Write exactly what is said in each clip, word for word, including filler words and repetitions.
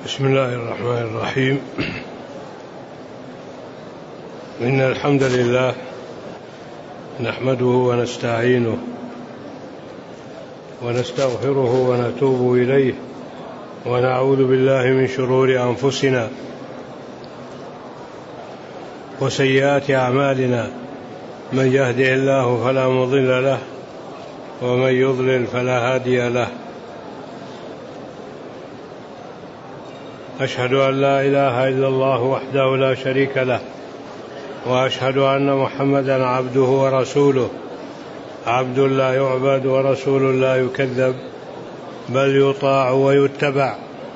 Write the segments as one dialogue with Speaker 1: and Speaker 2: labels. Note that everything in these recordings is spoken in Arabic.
Speaker 1: بسم الله الرحمن الرحيم. إن الحمد لله نحمده ونستعينه ونستغفره ونتوب إليه ونعوذ بالله من شرور أنفسنا وسيئات أعمالنا، من يهده الله فلا مضل له ومن يضلل فلا هادي له. أشهد أن لا إله إلا الله وحده لا شريك له، وأشهد أن محمدا عبده ورسوله، عبد لا يعبد ورسول لا يكذب، بل يطاع ويتبع،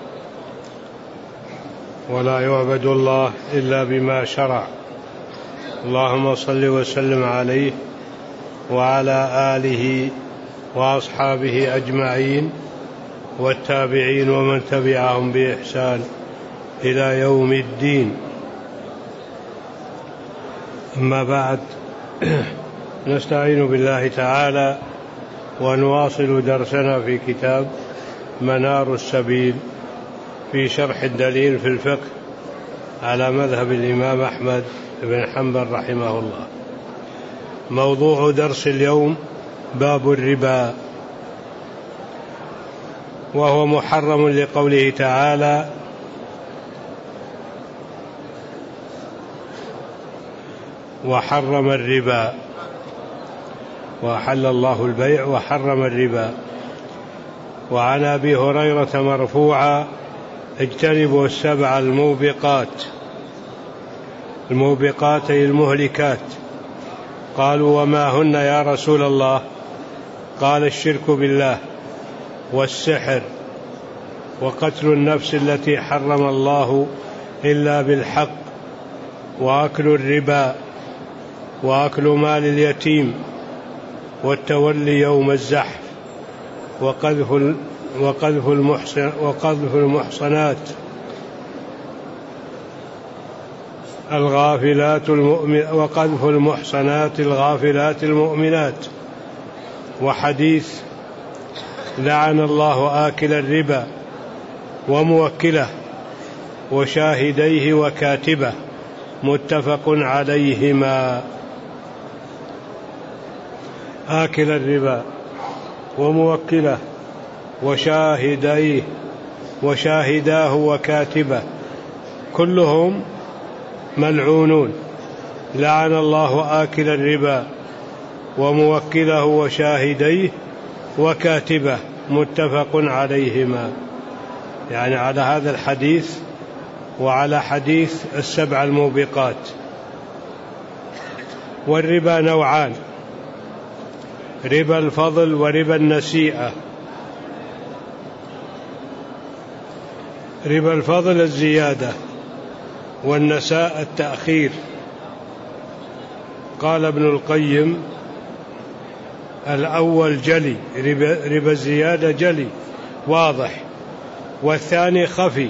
Speaker 1: ولا يعبد الله إلا بما شرع. اللهم صل وسلم عليه وعلى آله وأصحابه أجمعين والتابعين ومن تبعهم بإحسان إلى يوم الدين. أما بعد، نستعين بالله تعالى ونواصل درسنا في كتاب منار السبيل في شرح الدليل في الفقه على مذهب الإمام أحمد بن حنبل رحمه الله. موضوع درس اليوم باب الربا، وهو محرم لقوله تعالى: وحرم الربا، وأحل الله البيع وحرم الربا. وعن أبي هريرة مرفوعا: اجتنبوا السبع الموبقات. الموبقات أي المهلكات. قالوا: وما هن يا رسول الله؟ قال: الشرك بالله، والسحر، وقتل النفس التي حرم الله إلا بالحق، وأكل الربا، وأكل مال اليتيم، والتولي يوم الزحف، وقذف وقذف المحصن وقذف المحصنات الغافلات المؤمن وقذف المحصنات الغافلات المؤمنات. وحديث: لعن الله آكل الربا وموكله وشاهديه وكاتبه، متفق عليهما. آكل الربا وموكله وشاهديه وشاهداه وكاتبه كلهم ملعونون. لعن الله آكل الربا وموكله وشاهديه وكاتبه، متفق عليهما، يعني على هذا الحديث وعلى حديث السبع الموبقات. والربا نوعان: ربا الفضل وربا النسيئة. ربا الفضل الزيادة، والنساء التأخير. قال ابن القيم: الأول جلي، ربا, ربا الزيادة جلي واضح، والثاني خفي.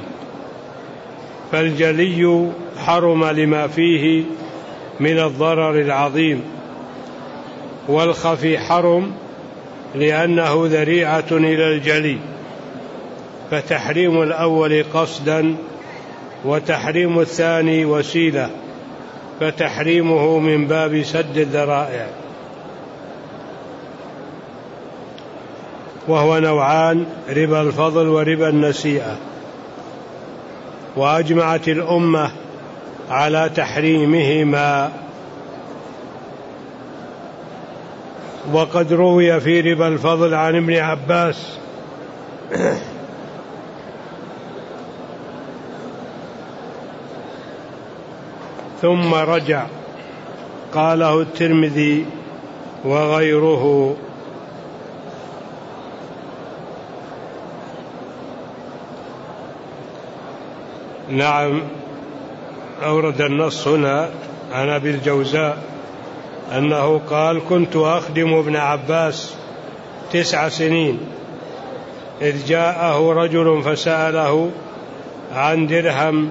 Speaker 1: فالجلي حرم لما فيه من الضرر العظيم، والخفي حرم لأنه ذريعة إلى الجلي. فتحريم الأول قصدا، وتحريم الثاني وسيلة، فتحريمه من باب سد الذرائع. وهو نوعان: ربا الفضل وربا النسيئة. وأجمعت الأمة على تحريمهما. وقد روي في ربا الفضل عن ابن عباس ثم رجع، قاله الترمذي وغيره. نعم، أورد النص هنا عن أبي الجوزاء أنه قال: كنت أخدم ابن عباس تسع سنين، إذ جاءه رجل فسأله عن درهم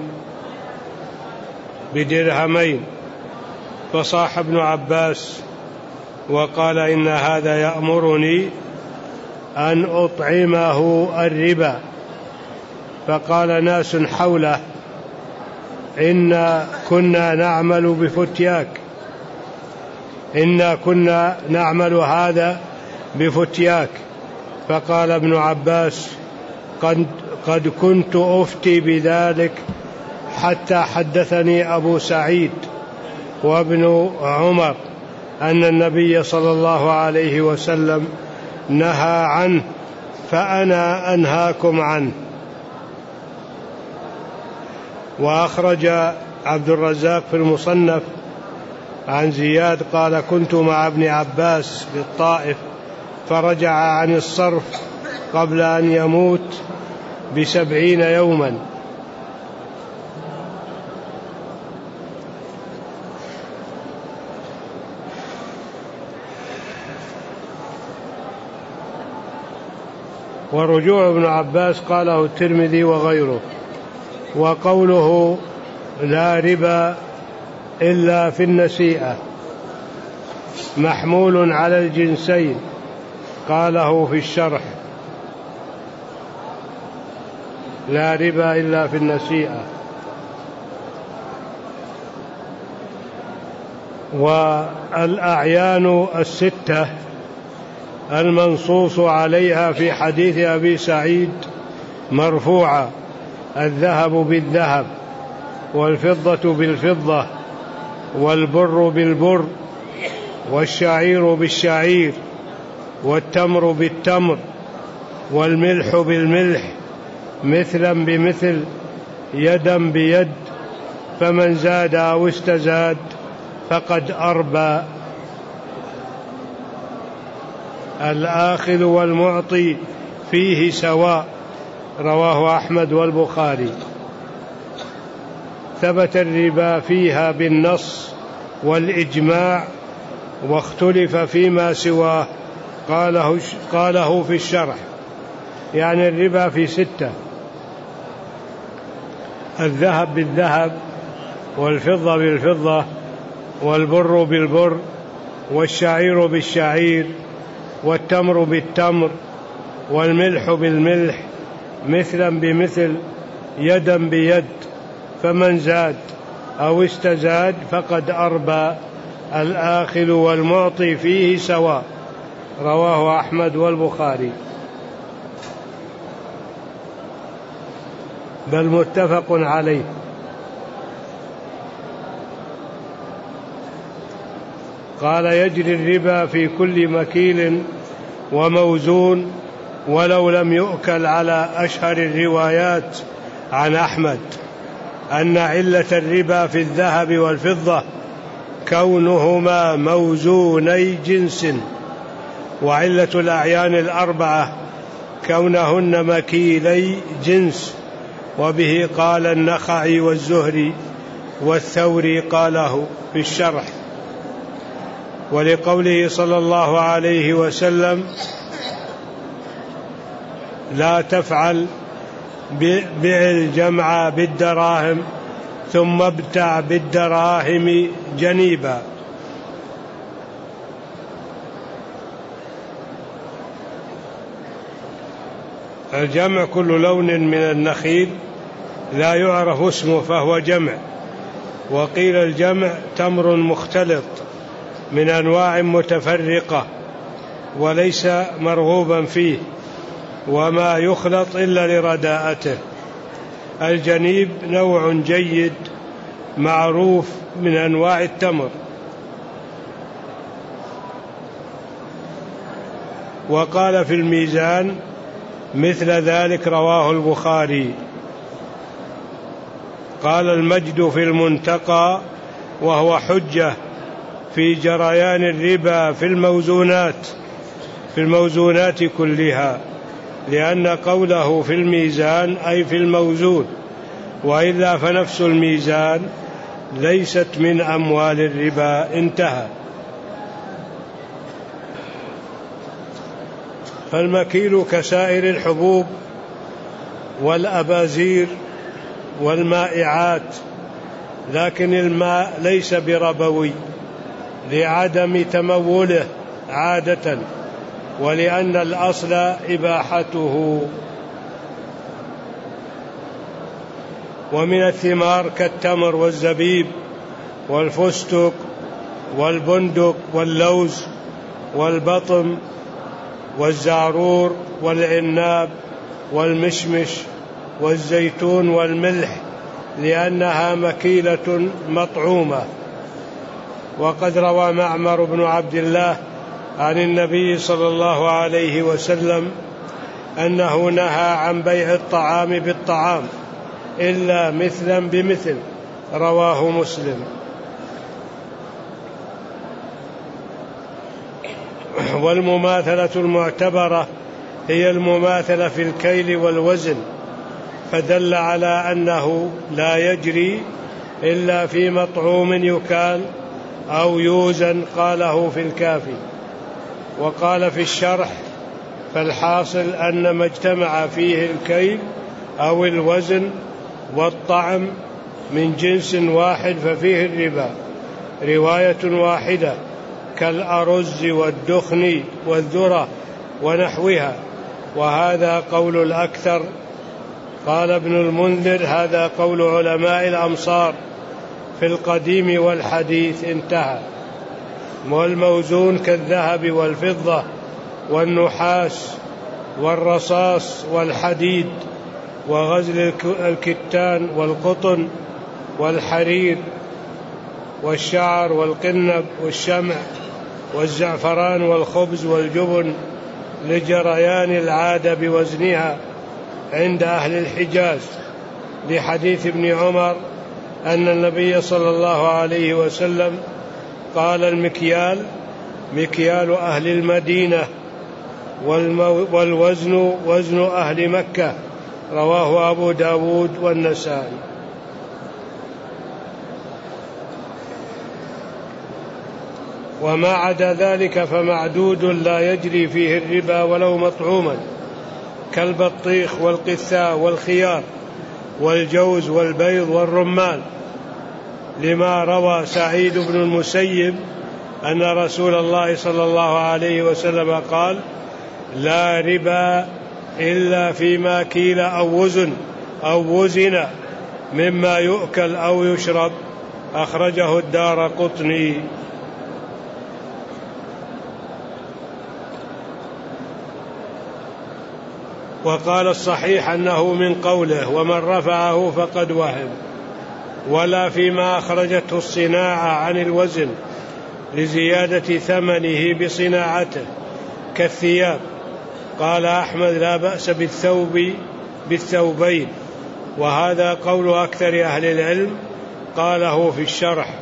Speaker 1: بدرهمين، فصاح ابن عباس وقال: إن هذا يأمرني أن أطعمه الربا. فقال ناس حوله: إنا كنا نعمل بفتياك، إنا كنا نعمل هذا بفتياك. فقال ابن عباس: قد, قد كنت أفتي بذلك حتى حدثني أبو سعيد وابن عمر أن النبي صلى الله عليه وسلم نهى عنه، فأنا أنهاكم عنه. وأخرج عبد الرزاق في المصنف عن زياد قال: كنت مع ابن عباس بالطائف فرجع عن الصرف قبل أن يموت بسبعين يوما. ورجوع ابن عباس قاله الترمذي وغيره. وقوله: لا ربا إلا في النسيئة محمول على الجنسين، قاله في الشرح: لا ربا إلا في النسيئة. والأعيان الستة المنصوص عليها في حديث أبي سعيد مرفوعة: الذهب بالذهب، والفضة بالفضة، والبر بالبر، والشعير بالشعير، والتمر بالتمر، والملح بالملح، مثلا بمثل، يدا بيد، فمن زاد أو استزاد فقد أربى. الآخذ والمعطي فيه سواء، رواه أحمد والبخاري. ثبت الربا فيها بالنص والإجماع، واختلف فيما سواه، قاله, قاله في الشرح. يعني الربا في ستة: الذهب بالذهب، والفضة بالفضة، والبر بالبر، والشعير بالشعير، والتمر بالتمر، والملح بالملح، مثلا بمثل، يدا بيد، فمن زاد أو استزاد فقد أربى. الآخذ والمعطي فيه سواء، رواه أحمد والبخاري، بل متفق عليه. قال: يجري الربا في كل مكيل وموزون، ولو لم يؤكل، على أشهر الروايات عن أحمد أن علة الربا في الذهب والفضة كونهما موزوني جنس، وعلة الأعيان الأربعة كونهن مكيلي جنس. وبه قال النخعي والزهري والثوري، قاله في الشرح. ولقوله صلى الله عليه وسلم: لا تفعل، بع الجمع بالدراهم ثم ابتع بالدراهم جنيبا. الجمع كل لون من النخيل لا يعرف اسمه فهو جمع. وقيل الجمع تمر مختلط من أنواع متفرقة وليس مرغوبا فيه، وما يخلط إلا لرداءته. الجنيب نوع جيد معروف من أنواع التمر. وقال في الميزان مثل ذلك، رواه البخاري. قال المجد في المنتقى، وهو حجة في جريان الربا في الموزونات في الموزونات كلها، لأن قوله في الميزان أي في الموزون، وإلا فنفس الميزان ليست من أموال الربا. انتهى. فالمكيل كسائر الحبوب والأبازير والمائعات، لكن الماء ليس بربوي لعدم تموله عادة، ولأن الأصل إباحته. ومن الثمار كالتمر والزبيب والفستق والبندق واللوز والبطم والزعرور والعناب والمشمش والزيتون والملح، لأنها مكيلة مطعومة. وقد روى معمر بن عبد الله عن النبي صلى الله عليه وسلم أنه نهى عن بيع الطعام بالطعام إلا مثلا بمثل، رواه مسلم. والمماثلة المعتبرة هي المماثلة في الكيل والوزن، فدل على أنه لا يجري إلا في مطعوم يكال أو يوزن، قاله في الكافي. وقال في الشرح: فالحاصل أن ما اجتمع فيه الكيل أو الوزن والطعم من جنس واحد ففيه الربا. رواية واحدة كالأرز والدخن والذرة ونحوها، وهذا قول الأكثر. قال ابن المنذر: هذا قول علماء الأمصار في القديم والحديث، انتهى. والموزون كالذهب والفضة والنحاس والرصاص والحديد وغزل الكتان والقطن والحرير والشعر والقنب والشمع والزعفران والخبز والجبن، لجريان العادة بوزنها عند أهل الحجاز، لحديث ابن عمر أن النبي صلى الله عليه وسلم قال: المكيال مكيال أهل المدينة، والوزن وزن أهل مكة، رواه أبو داود والنسائي. وما عدا ذلك فمعدود لا يجري فيه الربا ولو مطعوما، كالبطيخ والقثاء والخيار والجوز والبيض والرمان، لما روى سعيد بن المسيب أن رسول الله صلى الله عليه وسلم قال: لا ربا إلا فيما كيل أو وزن أو وزن مما يؤكل أو يشرب، أخرجه الدارقطني. وقال الصحيح أنه من قوله: ومن رفعه فقد وهم. ولا فيما أخرجته الصناعة عن الوزن لزيادة ثمنه بصناعته كالثياب. قال أحمد: لا بأس بالثوب بالثوبين، وهذا قول أكثر أهل العلم، قاله في الشرح.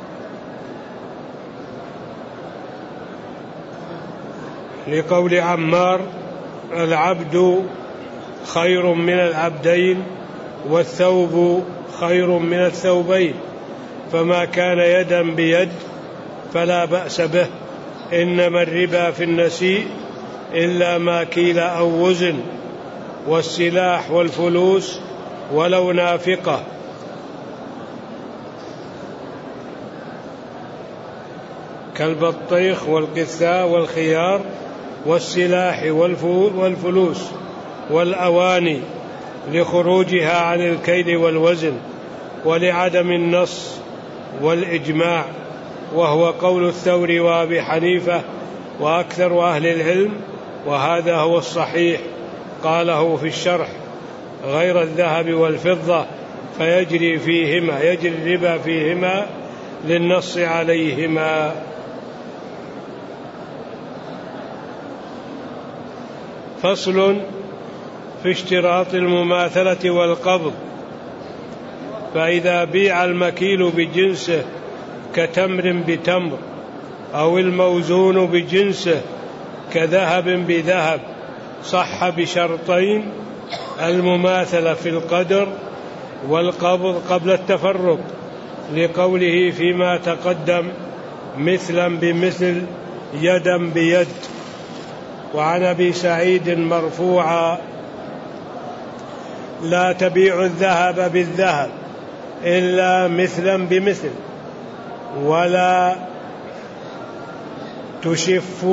Speaker 1: لقول عمار: العبد خير من العبدين، والثوب خير من الثوبين، فما كان يدا بيد فلا بأس به، إنما الربا في النسيء إلا ما كيل أو وزن، والسلاح والفلوس ولو نافقة. كالبطيخ والقثاء والخيار والسلاح والفلوس والأواني، لخروجها عن الكيل والوزن، ولعدم النص والإجماع، وهو قول الثوري وأبي حنيفة وأكثر أهل العلم، وهذا هو الصحيح، قاله في الشرح، غير الذهب والفضة فيجري فيهما يجري الربا فيهما للنص عليهما. فصل في اشتراط المماثلة والقبض. فإذا بيع المكيل بجنسه كتمر بتمر، أو الموزون بجنسه كذهب بذهب، صح بشرطين: المماثلة في القدر والقبض قبل التفرق، لقوله فيما تقدم: مثلا بمثل يدا بيد. وعن أبي سعيد مرفوعا: لا تبيع الذهب بالذهب إلا مثلا بمثل، ولا تشف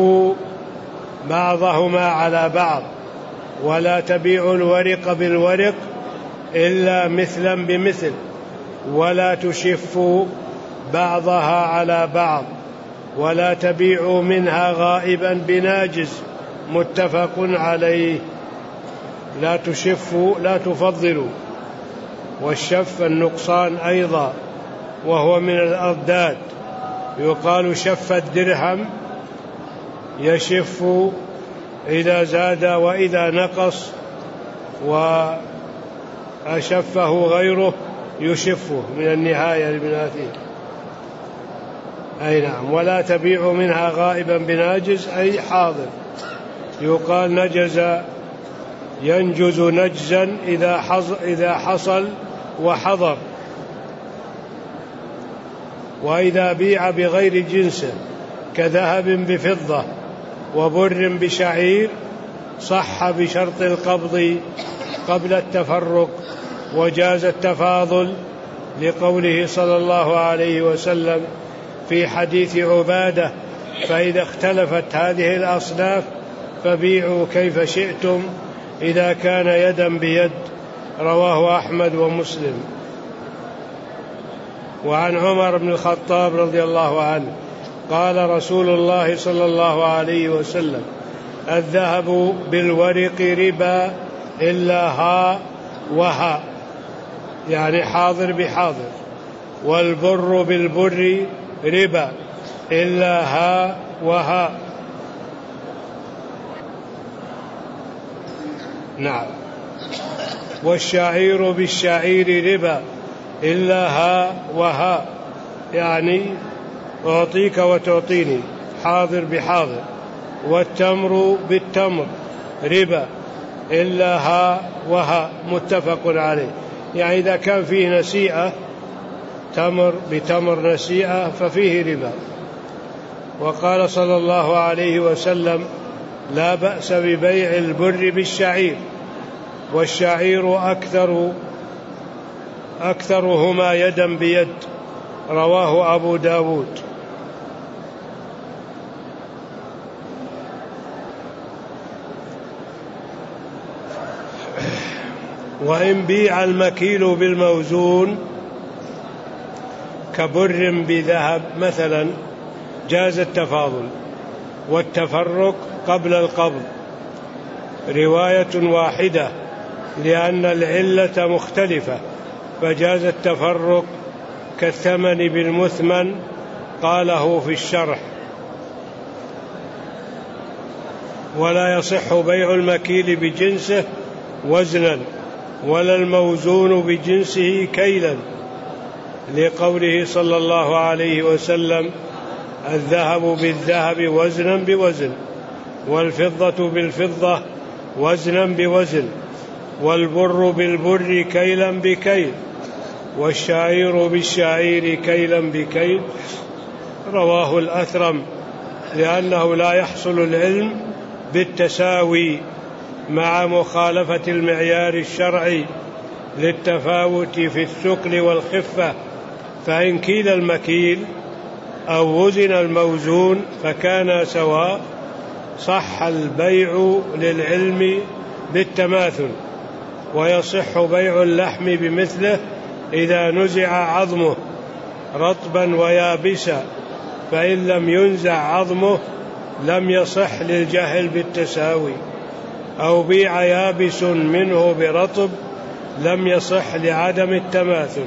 Speaker 1: بعضهما على بعض، ولا تبيع الورق بالورق إلا مثلا بمثل، ولا تشفوا بعضها على بعض، ولا تبيعوا منها غائبا بناجز، متفق عليه. لا تشفوا لا تفضلوا، والشف النقصان أيضا، وهو من الأضداد. يقال شف الدرهم، يشف إذا زاد وإذا نقص، وأشفه غيره يشفه، من النهاية لابن أي نعم. ولا تبيع منها غائبا بناجز أي حاضر. يقال نجز ينجز نجزا إذا حصل وحضر. وإذا بيع بغير جنسه كذهب بفضة وبر بشعير صح بشرط القبض قبل التفرق، وجاز التفاضل لقوله صلى الله عليه وسلم في حديث عبادة: فإذا اختلفت هذه الأصناف فبيعوا كيف شئتم إذا كان يدا بيد. رواه أحمد ومسلم. وعن عمر بن الخطاب رضي الله عنه قال رسول الله صلى الله عليه وسلم: الذهب بالورق ربا إلا ها وها، يعني حاضر بحاضر. والبر بالبر ربا إلا ها وها. نعم. والشعير بالشعير ربا إلا ها وها، يعني أعطيك وتعطيني، حاضر بحاضر. والتمر بالتمر ربا إلا ها وها، متفق عليه. يعني إذا كان فيه نسيئة، تمر بتمر نسيئة، ففيه ربا. وقال صلى الله عليه وسلم: لا بأس ببيع البر بالشعير، والشعير أكثر أكثرهما يدا بيد. رواه أبو داود. وإن بيع المكيل بالموزون كبر بذهب مثلا جاز التفاضل والتفرق قبل القبض، رواية واحدة لأن العلة مختلفة، فجاز التفرق كالثمن بالمثمن، قاله في الشرح. ولا يصح بيع المكيل بجنسه وزنا، ولا الموزون بجنسه كيلا، لقوله صلى الله عليه وسلم: الذهب بالذهب وزنا بوزن، والفضة بالفضة وزنا بوزن، والبر بالبر كيلا بكيل، والشعير بالشعير كيلا بكيل. رواه الأثرم، لأنه لا يحصل العلم بالتساوي مع مخالفة المعيار الشرعي للتفاوت في الثقل والخفة، فإن كيل المكيل أو وزن الموزون فكان سواء صح البيع للعلم بالتماثل. ويصح بيع اللحم بمثله إذا نزع عظمه رطبا ويابسا، فإن لم ينزع عظمه لم يصح للجهل بالتساوي. أو بيع يابس منه برطب لم يصح لعدم التماثل.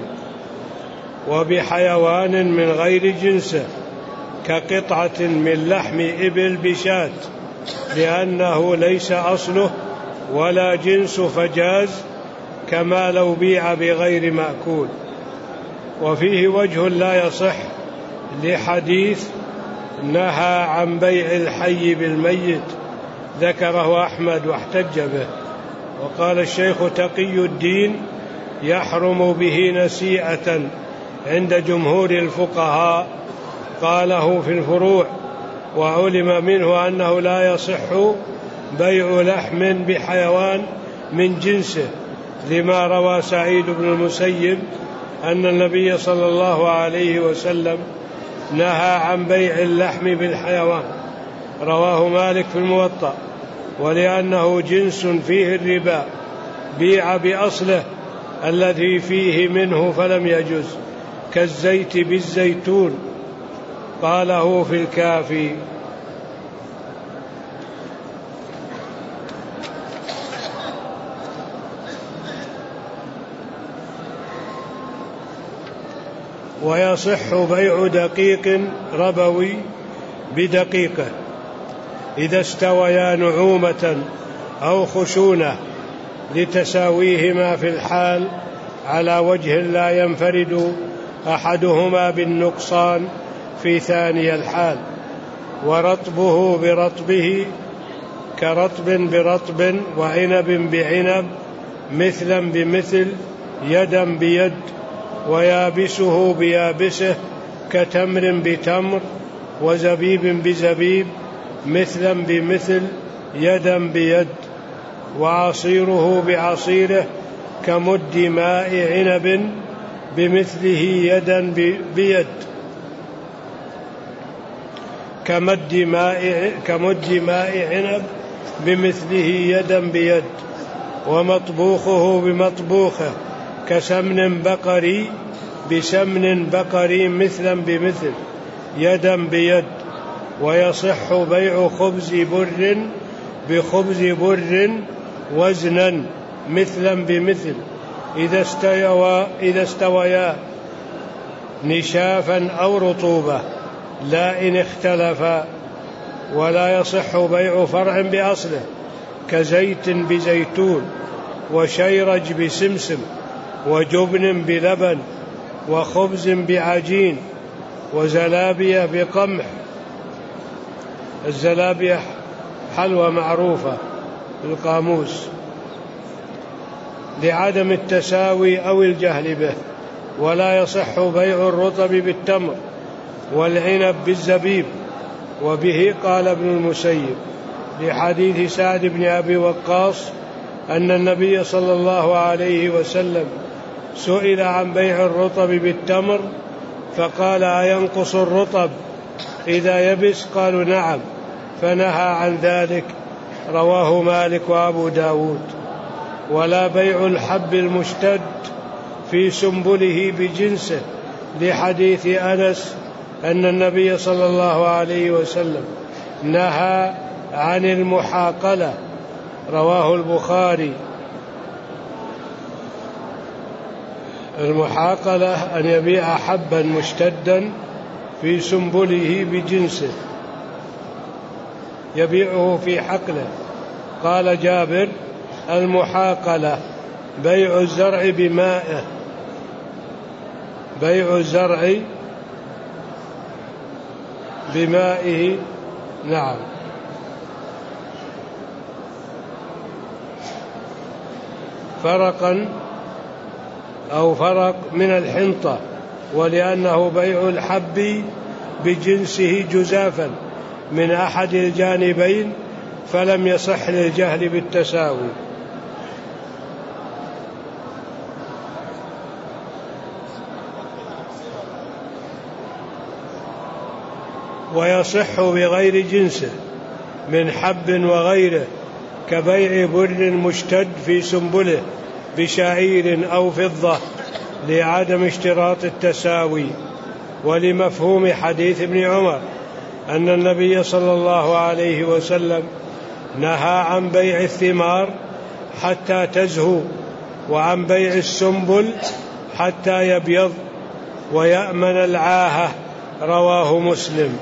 Speaker 1: وبحيوان من غير جنسه كقطعة من لحم إبل بشاة، لأنه ليس أصله ولا جنس فجاز، كما لو بيع بغير مأكول. وفيه وجه لا يصح لحديث نهى عن بيع الحي بالميت، ذكره أحمد واحتج به. وقال الشيخ تقي الدين: يحرم به نسيئة عند جمهور الفقهاء، قاله في الفروع. وعلم منه أنه لا يصح بيع لحم بحيوان من جنسه، لما روى سعيد بن المسيب أن النبي صلى الله عليه وسلم نهى عن بيع اللحم بالحيوان، رواه مالك في الموطأ. ولأنه جنس فيه الربا بيع بأصله الذي فيه منه فلم يجز، كالزيت بالزيتون. قاله في الكافي. ويصح بيع دقيق ربوي بدقيقه إذا استويا نعومة أو خشونة لتساويهما في الحال على وجه لا ينفرد أحدهما بالنقصان في ثاني الحال. ورطبه برطبه كرطب برطب، وعنب بعنب، مثلا بمثل، يدا بيد. ويابسه بيابسه كتمر بتمر، وزبيب بزبيب، مثلا بمثل، يدا بيد. وعصيره بعصيره كمد ماء عنب بمثله يدا بيد، كمد ماء كمد ماء عنب بمثله يدا بيد. ومطبوخه بمطبوخه كسمن بقري بسمن بقري، مثلا بمثل، يدا بيد. ويصح بيع خبز بر بخبز بر وزنا، مثلا بمثل، إذا استوى إذا استويا نشافا أو رطوبة، لا إن اختلفا. ولا يصح بيع فرع بأصله كزيت بزيتون، وشيرج بسمسم، وجبن بلبن، وخبز بعجين، وزلابية بقمح. الزلابية حلوى معروفة بالقاموس، لعدم التساوي أو الجهل به. ولا يصح بيع الرطب بالتمر والعنب بالزبيب، وبه قال ابن المسيب لحديث سعد بن أبي وقاص أن النبي صلى الله عليه وسلم سئل عن بيع الرطب بالتمر فقال: أينقص الرطب إذا يبس؟ قالوا: نعم، فنهى عن ذلك. رواه مالك وأبو داود. ولا بيع الحب المشتد في سنبله بجنسه، لحديث أنس أن النبي صلى الله عليه وسلم نهى عن المحاقلة. رواه البخاري. المحاقلة أن يبيع حبا مشتدا في سنبله بجنسه، يبيعه في حقله. قال جابر: المحاقلة بيع الزرع بمائه، بيع الزرع بمائه. نعم. فرقا أو فرق من الحنطة، ولأنه بيع الحب بجنسه جزافا من أحد الجانبين، فلم يصح للجهل بالتساوي. ويصح بغير جنسه من حب وغيره، كبيع بر مشتد في سنبله بشعير أو فضة، لعدم اشتراط التساوي. ولمفهوم حديث ابن عمر أن النبي صلى الله عليه وسلم نهى عن بيع الثمار حتى تزهو، وعن بيع السنبل حتى يبيض ويأمن العاهة. رواه مسلم.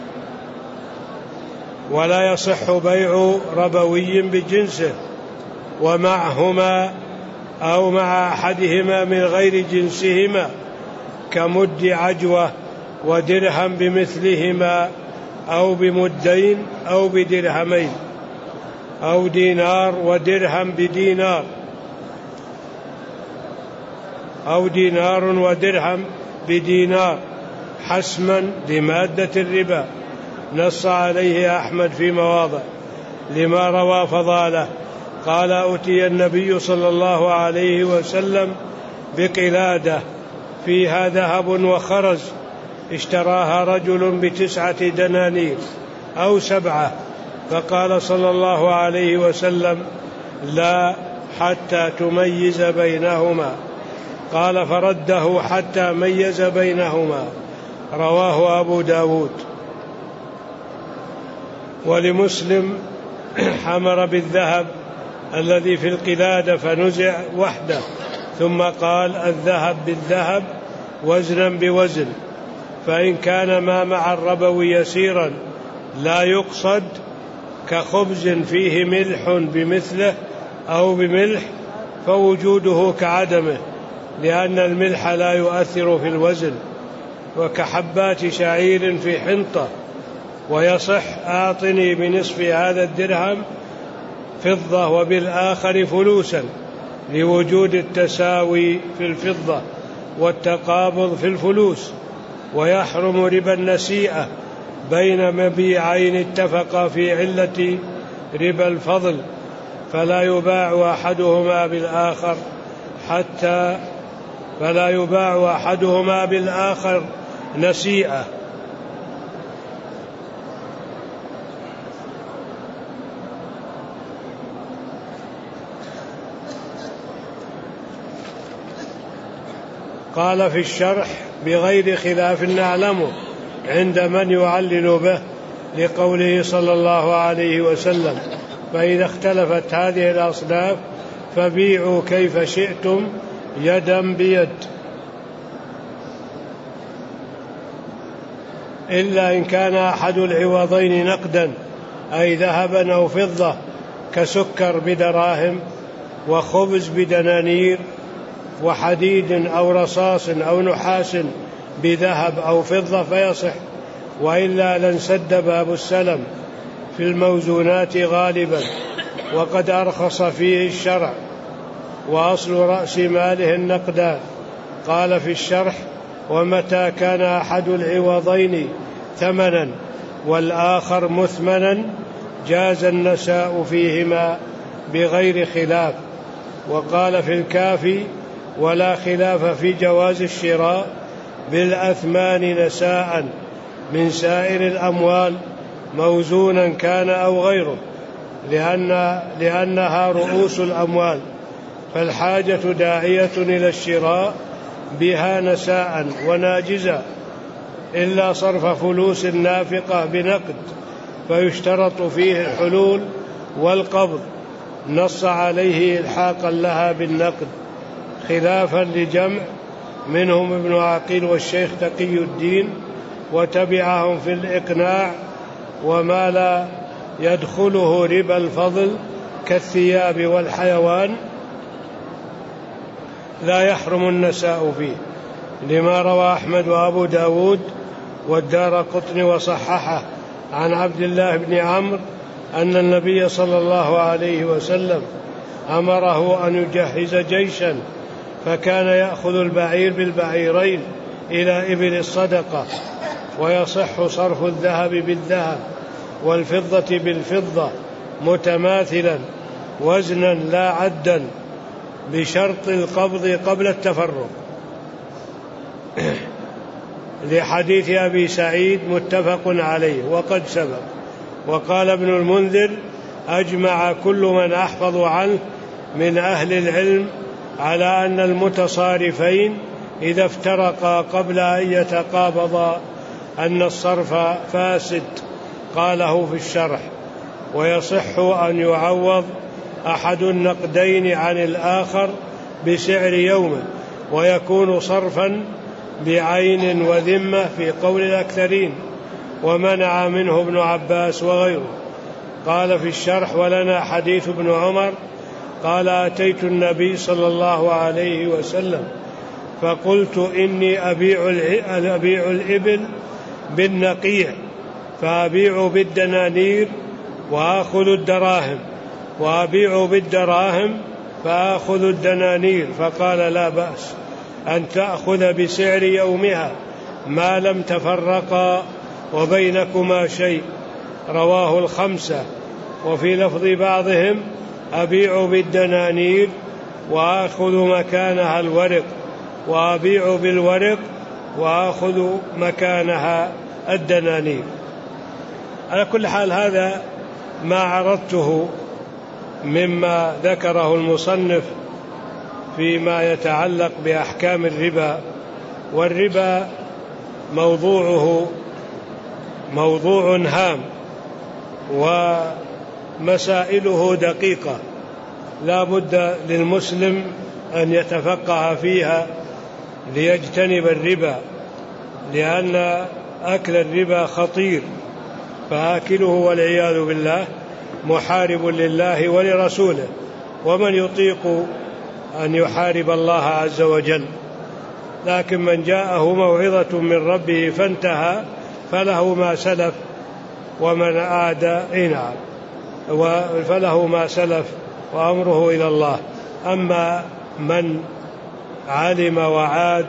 Speaker 1: ولا يصح بيع ربوي بجنسه ومعهما أو مع أحدهما من غير جنسهما، كمد عجوة ودرهم بمثلهما، أو بمدين أو بدرهمين، أو دينار ودرهم بدينار، أو دينار ودرهم بدينار، حسما لمادة الربا. نص عليه أحمد في مواضع لما روى فضاله قال: أتي النبي صلى الله عليه وسلم بقلادة فيها ذهب وخرز، اشتراها رجل بتسعة دنانير أو سبعة، فقال صلى الله عليه وسلم: لا، حتى تميز بينهما. قال فرده حتى ميز بينهما. رواه أبو داود. ولمسلم حمر بالذهب الذي في القلادة فنزع وحده، ثم قال الذهب بالذهب وزنا بوزن، فإن كان ما مع الربو يسيرا لا يقصد كخبز فيه ملح بمثله أو بملح فوجوده كعدمه، لأن الملح لا يؤثر في الوزن، وكحبات شعير في حنطة. ويصح أعطني بنصف هذا الدرهم فضة وبالآخر فلوسا، لوجود التساوي في الفضة والتقابض في الفلوس. ويحرم ربا النسيئة بين مبيعين اتفقا في علة ربا الفضل، فلا يباع أحدهما بالآخر حتى فلا يباع أحدهما بالآخر نسيئة. قال في الشرح بغير خلاف نعلمه عند من يعلل به، لقوله صلى الله عليه وسلم فإذا اختلفت هذه الأصناف فبيعوا كيف شئتم يدا بيد، إلا إن كان أحد العوضين نقدا أي ذهبا أو فضة، كسكر بدراهم وخبز بدنانير وحديد أو رصاص أو نحاس بذهب أو فضة فيصح، وإلا لانسد باب السلم في الموزونات غالبا، وقد أرخص فيه الشرع، وأصل رأس ماله النقدان. قال في الشرح ومتى كان أحد العوضين ثمنا والآخر مثمنا جاز النساء فيهما بغير خلاف. وقال في الكافي ولا خلاف في جواز الشراء بالأثمان نساء من سائر الأموال موزونا كان أو غيره، لأن لأنها رؤوس الأموال، فالحاجة داعية إلى الشراء بها نساء وناجزا، إلا صرف فلوس نافقة بنقد فيشترط فيه الحلول والقبض، نص عليه إلحاقا لها بالنقد، خلافا لجمع منهم ابن عقيل والشيخ تقي الدين، وتبعهم في الإقناع. وما لا يدخله ربا الفضل كالثياب والحيوان لا يحرم النساء فيه، لما روى أحمد وأبو داود والدارقطني وصححه عن عبد الله بن عمرو أن النبي صلى الله عليه وسلم أمره أن يجهز جيشا، فكان يأخذ البعير بالبعيرين إلى إبل الصدقة، ويصح صرف الذهب بالذهب والفضة بالفضة متماثلا وزنا لا عدا، بشرط القبض قبل التفرق، لحديث أبي سعيد متفق عليه وقد سبق. وقال ابن المنذر أجمع كل من أحفظ عنه من أهل العلم على أن المتصارفين إذا افترقا قبل أن يتقابضا أن الصرف فاسد. قاله في الشرح ويصح أن يعوض أحد النقدين عن الآخر بسعر يومه، ويكون صرفا بعين وذمة في قول الأكثرين، ومنع منه ابن عباس وغيره. قال في الشرح ولنا حديث ابن عمر قال أتيت النبي صلى الله عليه وسلم فقلت إني أبيع, أبيع الإبل بالنقيع، فأبيع بالدنانير وآخذ الدراهم، وأبيع بالدراهم فآخذ الدنانير، فقال لا بأس أن تأخذ بسعر يومها ما لم تفرقا وبينكما شيء. رواه الخمسة. وفي لفظ بعضهم أبيع بالدنانير وآخذ مكانها الورق، وأبيع بالورق وآخذ مكانها الدنانير. على كل حال هذا ما عرضته مما ذكره المصنف فيما يتعلق بأحكام الربا. والربا موضوعه موضوع هام، ومسائله دقيقة، لا بد للمسلم أن يتفقه فيها ليجتنب الربا، لأن أكل الربا خطير، فآكله والعياذ بالله محارب لله ولرسوله، ومن يطيق أن يحارب الله عز وجل. لكن من جاءه موعظة من ربه فانتهى فله ما سلف، ومن عاد نعم فله ما سلف وأمره إلى الله. أما من علم وعاد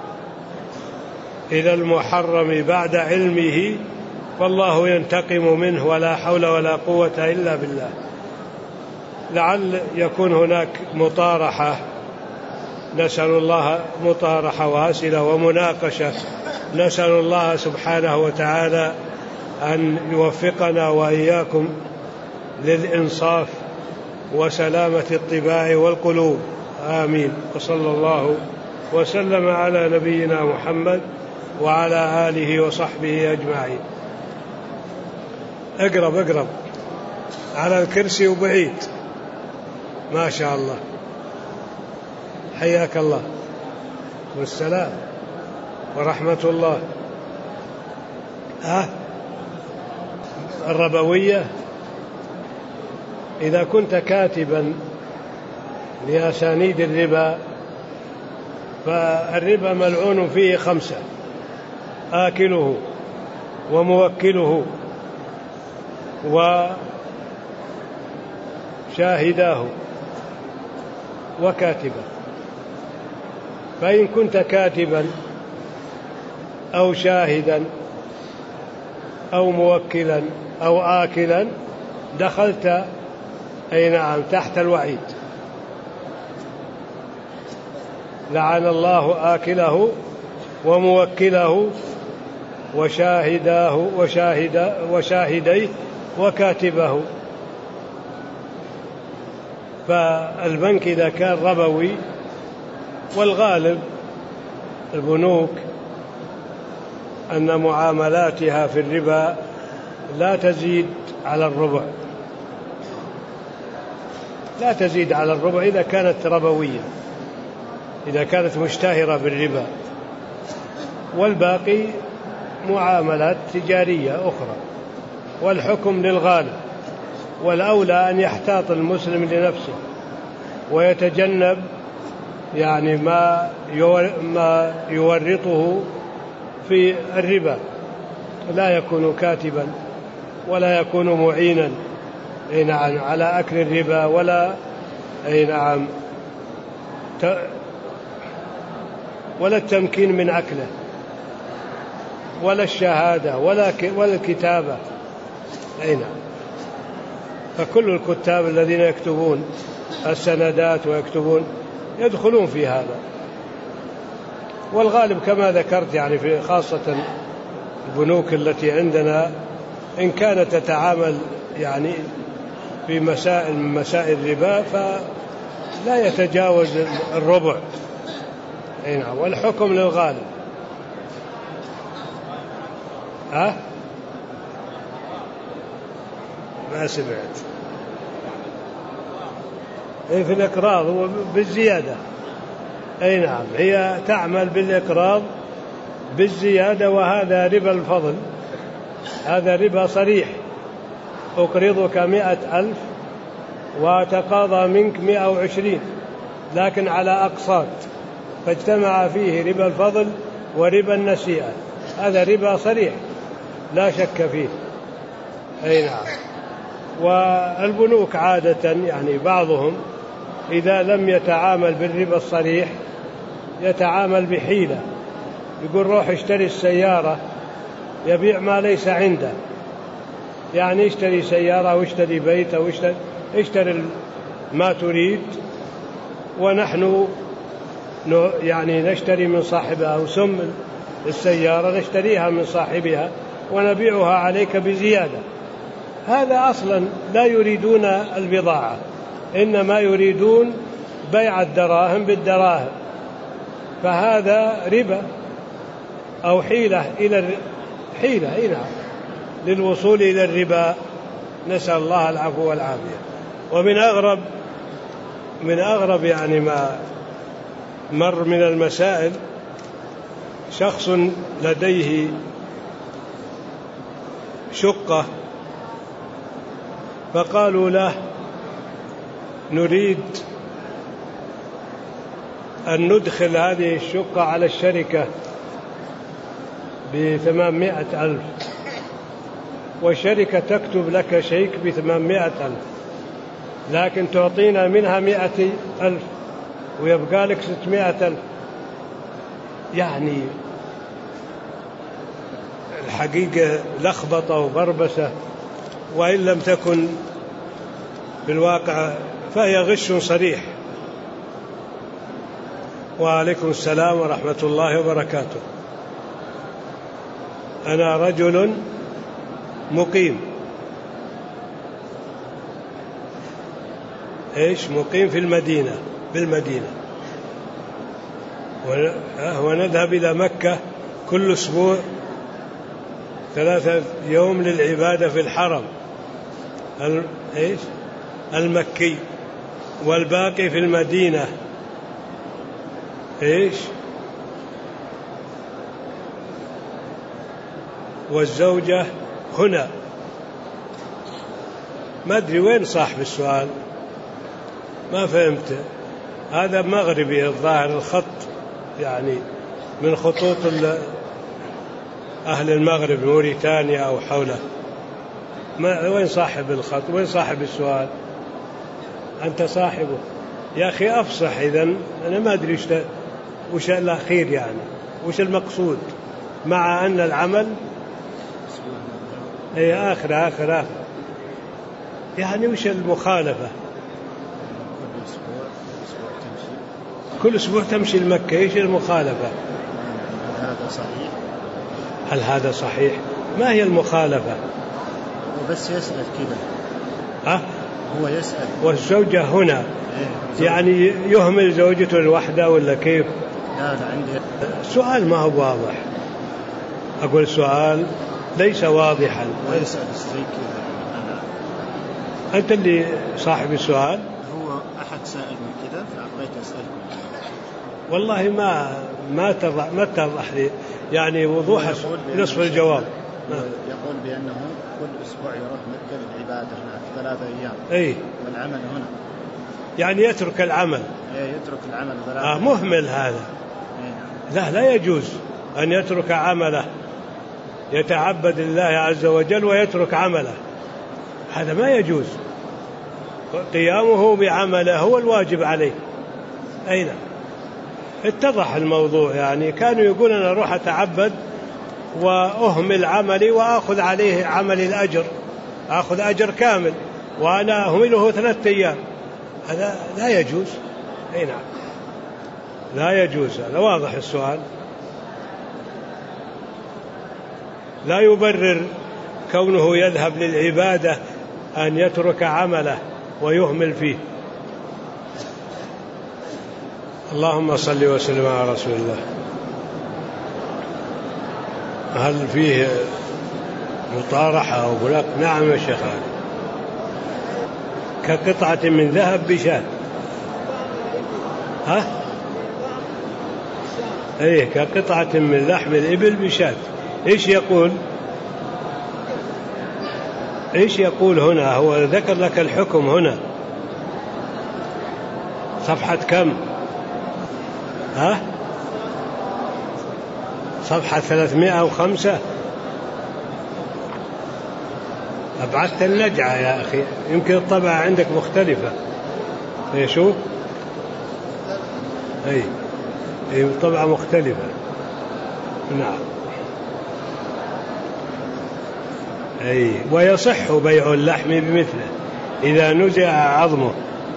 Speaker 1: إلى المحرم بعد علمه فالله ينتقم منه، ولا حول ولا قوة إلا بالله. لعل يكون هناك مطارحة، نسأل الله مطارحة واسلة ومناقشة، نسأل الله سبحانه وتعالى أن يوفقنا وإياكم للإنصاف وسلامة الطباع والقلوب، آمين. وصلى الله وسلم على نبينا محمد وعلى آله وصحبه أجمعين. اقرب اقرب على الكرسي وبعيد، ما شاء الله، حياك الله، والسلام ورحمة الله. ها الربوية، إذا كنت كاتبا لأسانيد الربا فالربا ملعون فيه خمسة: آكله وموكله وشاهداه وكاتبه. فإن كنت كاتبا أو شاهدا أو موكلا أو آكلا دخلت أي نعم تحت الوعيد. لعن الله آكله وموكله وشاهداه وشاهد وشاهديه وكاتبه. فالبنك إذا كان ربوي، والغالب البنوك أن معاملاتها في الربا لا تزيد على الربع، لا تزيد على الربع إذا كانت ربوية، إذا كانت مشتهرة بالربا، والباقي معاملات تجارية أخرى، والحكم للغالب. والأولى أن يحتاط المسلم لنفسه ويتجنب يعني ما ما يورطه في الربا، لا يكون كاتبا ولا يكون معينا أي نعم على أكل الربا، ولا أي نعم ولا التمكين من أكله، ولا الشهادة ولا ولا الكتابة أي نعم. فكل الكتاب الذين يكتبون السندات ويكتبون يدخلون في هذا. والغالب كما ذكرت يعني في خاصة البنوك التي عندنا إن كانت تتعامل يعني في مسائل من مسائل الربا فلا يتجاوز الربع أي نعم، والحكم للغالب. ها ما سمعت. إيه في الإقراض بالزيادة أي نعم، هي تعمل بالإقراض بالزيادة، وهذا ربا الفضل، هذا ربا صريح. أقرضك مئة ألف وتقاضى منك مئة وعشرين، لكن على أقساط، فاجتمع فيه ربا الفضل وربا النسيئة، هذا ربا صريح لا شك فيه أي نعم. والبنوك عادة يعني بعضهم إذا لم يتعامل بالربا الصريح يتعامل بحيلة، يقول روح اشتري السيارة، يبيع ما ليس عنده، يعني اشتري سيارة واشتري بيت أو اشتري, اشتري ما تريد، ونحن يعني نشتري من صاحبها وسم السيارة نشتريها من صاحبها ونبيعها عليك بزيادة. هذا أصلا لا يريدون البضاعة، إنما يريدون بيع الدراهم بالدراهم، فهذا ربا أو حيلة إلى حيلة إلى للوصول إلى الربا، نسأل الله العفو والعافية. ومن أغرب من أغرب يعني ما مر من المسائل، شخص لديه شقة فقالوا له نريد أن ندخل هذه الشقة على الشركة بثمانمائة ألف، والشركة تكتب لك شيك بثمانمائة ألف، لكن تعطينا منها مائة ألف ويبقى لك ستمائة ألف. يعني الحقيقة لخبطة وبربسة، وإن لم تكن بالواقع فهي غش صريح. وعليكم السلام ورحمة الله وبركاته. أنا رجل مقيم، إيش مقيم في المدينة بالمدينة، ونذهب إلى مكة كل أسبوع ثلاثة يوم للعبادة في الحرم إيش المكي، والباقي في المدينة إيش والزوجة هنا. ما أدري وين صاحب السؤال، ما فهمت. هذا مغربي الظاهر، الخط يعني من خطوط أهل المغرب موريتانيا أو حوله. ما وين صاحب الخط، وين صاحب السؤال؟ أنت صاحبه يا أخي، أفصح. إذن أنا ما أدري وش وش الأخير يعني، وش المقصود، مع أن العمل أي آخر آخر آخر يعني وش المخالفة؟ كل أسبوع تمشي المكة، إيش المخالفة؟
Speaker 2: هذا صحيح؟
Speaker 1: هل هذا صحيح؟ ما هي المخالفة؟
Speaker 2: وبس يسأل كذا.
Speaker 1: ها؟
Speaker 2: هو يسأل.
Speaker 1: والزوجة هنا
Speaker 2: إيه؟
Speaker 1: يعني يهمل زوجته الوحدة ولا كيف؟
Speaker 2: لا لا عندي
Speaker 1: السؤال ما هو واضح. أقول سؤال ليس واضحا.
Speaker 2: ويسأل زي كذا. أنا
Speaker 1: أنت اللي صاحب السؤال؟
Speaker 2: هو أحد سائل من كذا فأبغيت أسألكم.
Speaker 1: والله ما ما تضح ما تضح لي يعني وضوح نصف الجواب.
Speaker 2: يقول بأنه كل أسبوع يروح مكة للعبادة هناك ثلاثة أيام.
Speaker 1: أي.
Speaker 2: والعمل هنا.
Speaker 1: يعني يترك العمل.
Speaker 2: إيه يترك العمل ثلاثة.
Speaker 1: آه مهمل هذا.
Speaker 2: إيه.
Speaker 1: لا لا يجوز أن يترك عمله، يتعبد الله عز وجل ويترك عمله، هذا ما يجوز. قيامه بعمله هو الواجب عليه. أين اتضح الموضوع، يعني كانوا يقولون أنا أروح أتعبد وأهمل عملي وأخذ عليه عمل الأجر، أخذ أجر كامل، وأنا أهمله ثلاثة أيام، هذا لا يجوز. أي نعم لا يجوز، هذا واضح السؤال. لا يبرر كونه يذهب للعبادة أن يترك عمله ويهمل فيه. اللهم صل وسلم على رسول الله. هل فيه مطارحة أو بلاك؟ نعم يا شيخ، كقطعة من ذهب بشاة. ها؟ ايه كقطعة من لحم الإبل بشاة. ايش يقول؟ ايش يقول هنا؟ هو ذكر لك الحكم هنا. صفحة كم؟ ها؟ صفحة ثلاثمائة وخمسة. أبعثت النجعة يا أخي، يمكن الطبعة عندك مختلفة. إيه شو؟ أي أي طبعة مختلفة. نعم. أي ويصح بيع اللحم بمثله إذا نزع عظمه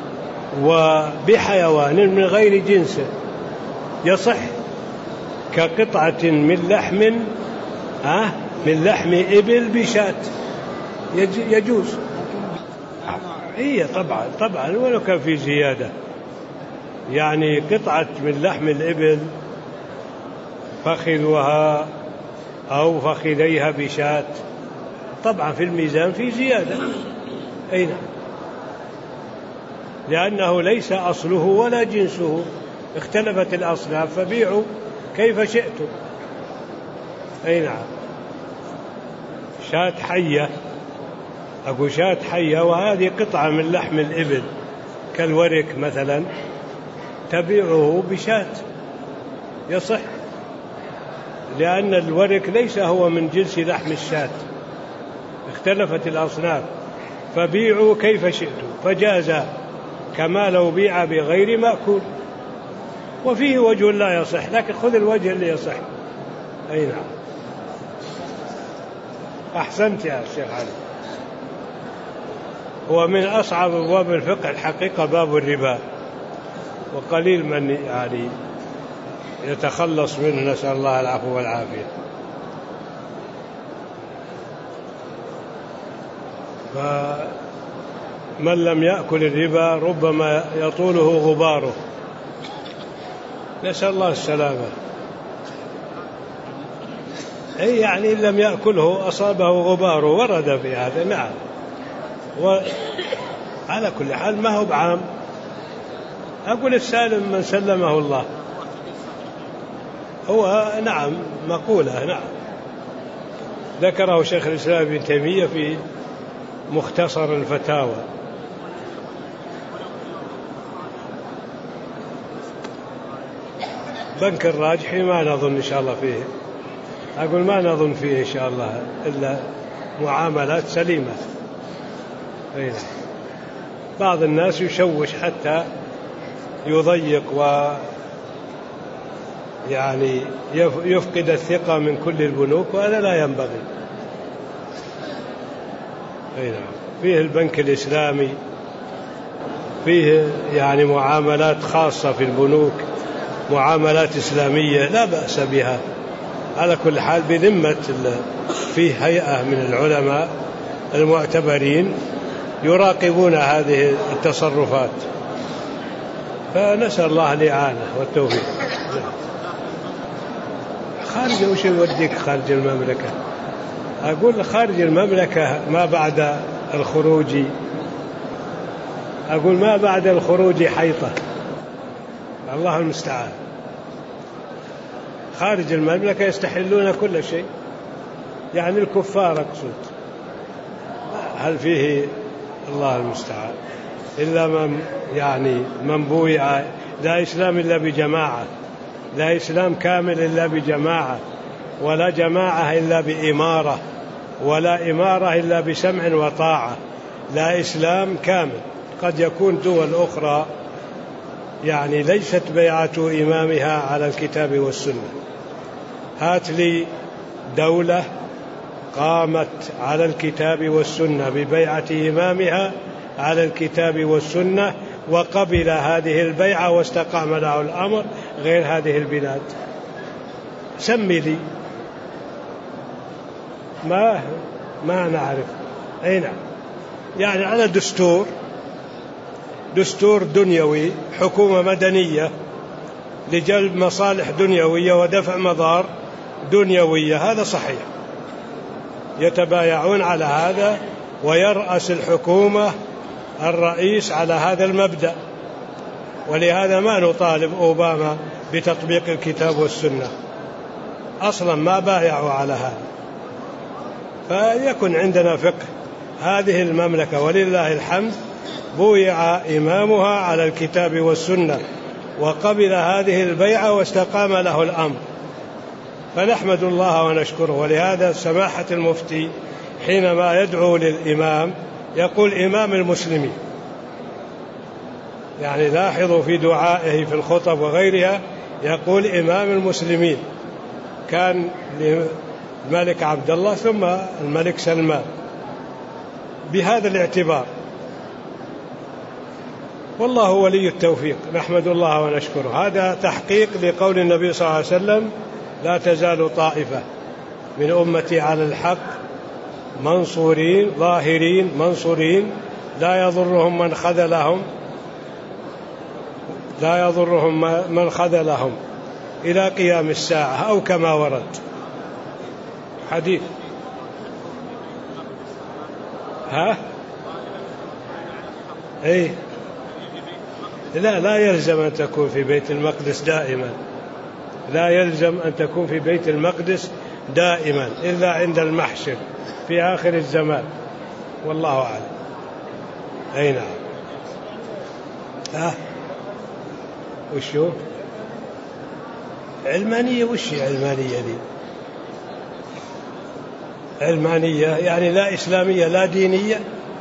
Speaker 1: وبحيوان من غير جنسه، يصح كقطعة من لحم ها آه من لحم إبل بشاة، يجوز. هي طبعا طبعا ولو كان في زيادة يعني قطعة من لحم الإبل فخذها أو فخذيها بشاة، طبعا في الميزان في زيادة، أي نعم، لأنه ليس أصله ولا جنسه، اختلفت الأصناف فبيعوا كيف شئتم. أي نعم. شاة حية، أقول شاة حية وهذه قطعة من لحم الإبل كالورك مثلا، تبيعه بشاة يصح، لأن الورك ليس هو من جنس لحم الشاة، اختلفت الأصناف فبيعوا كيف شئتم، فجاز كما لو بيع بغير مأكول. وفيه وجه لا يصح، لكن خذ الوجه اللي يصح. أي نعم. أحسنت يا شيخ علي. هو من أصعب أبواب الفقه الحقيقة باب الربا، وقليل من يعني يتخلص منه، نسأل الله العفو والعافية. فمن لم يأكل الربا ربما يطوله غباره، نسأل الله السلامة. أي يعني إن لم يأكله أصابه غباره، ورد في هذا. نعم. وعلى كل حال ما هو بعام، أقول السالم من سلمه الله، هو نعم مقولة. نعم، ذكره شيخ الإسلام ابن تيمية في مختصر الفتاوى. بنك الراجحي ما نظن إن شاء الله فيه، أقول ما نظن فيه إن شاء الله إلا معاملات سليمة. أيه. بعض الناس يشوش حتى يضيق و يعني يفقد الثقة من كل البنوك، وهذا لا ينبغي. أيه. فيه البنك الإسلامي، فيه يعني معاملات خاصة في البنوك، معاملات إسلامية لا بأس بها. على كل حال بذمة فيه هيئة من العلماء المعتبرين يراقبون هذه التصرفات، فنسأل الله الإعانة والتوفيق. خارج وش يوديك خارج المملكة؟ أقول خارج المملكة ما بعد الخروج، أقول ما بعد الخروج حيطة، الله المستعان. خارج المملكة يستحلون كل شيء، يعني الكفار أقصد، هل فيه الله المستعان إلا من يعني من بويع. لا إسلام إلا بجماعة، لا إسلام كامل إلا بجماعة، ولا جماعة إلا بإمارة، ولا إمارة إلا بسمع وطاعة. لا إسلام كامل. قد يكون دول أخرى يعني ليست بيعة إمامها على الكتاب والسنة. هات لي دولة قامت على الكتاب والسنة ببيعة إمامها على الكتاب والسنة وقبل هذه البيعة واستقام له الأمر غير هذه البلاد. سمي لي. ما ما نعرف. أي نعم. يعني على دستور دستور دنيوي، حكومة مدنية لجلب مصالح دنيوية ودفع مضار دنيوية، هذا صحيح، يتبايعون على هذا، ويرأس الحكومة الرئيس على هذا المبدأ. ولهذا ما نطالب أوباما بتطبيق الكتاب والسنة، أصلا ما بايعوا على هذا. فيكن عندنا فقه. هذه المملكة ولله الحمد بويع إمامها على الكتاب والسنة وقبل هذه البيعة واستقام له الأمر، فنحمد الله ونشكره. ولهذا سماحة المفتي حينما يدعو للإمام يقول إمام المسلمين، يعني لاحظوا في دعائه في الخطب وغيرها يقول إمام المسلمين. كان الملك عبد الله ثم الملك سلمان بهذا الاعتبار. والله ولي التوفيق، نحمد الله ونشكره. هذا تحقيق لقول النبي صلى الله عليه وسلم: لا تزال طائفة من أمتي على الحق منصورين ظاهرين منصورين لا يضرهم من خذلهم لا يضرهم من خذلهم إلى قيام الساعة، أو كما ورد حديث. ها؟ أي لا لا يلزم أن تكون في بيت المقدس دائما، لا يلزم أن تكون في بيت المقدس دائما إلا عند المحشر في آخر الزمان، والله أعلم. أي نعم. ها وشو علمانية؟ وش علمانية دي؟ علمانية يعني لا إسلامية لا دينية؟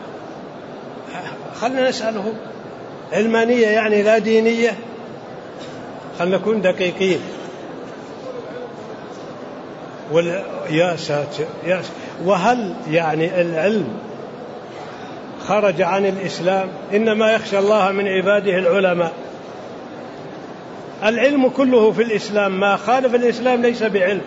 Speaker 1: خلنا نسأله. علمانية يعني لا دينية؟ خلنا نكون دقيقين. وال... يا ساتر يا ساتر. وهل يعني العلم خرج عن الإسلام؟ إنما يخشى الله من عباده العلماء. العلم كله في الإسلام، ما خالف الإسلام ليس بعلم.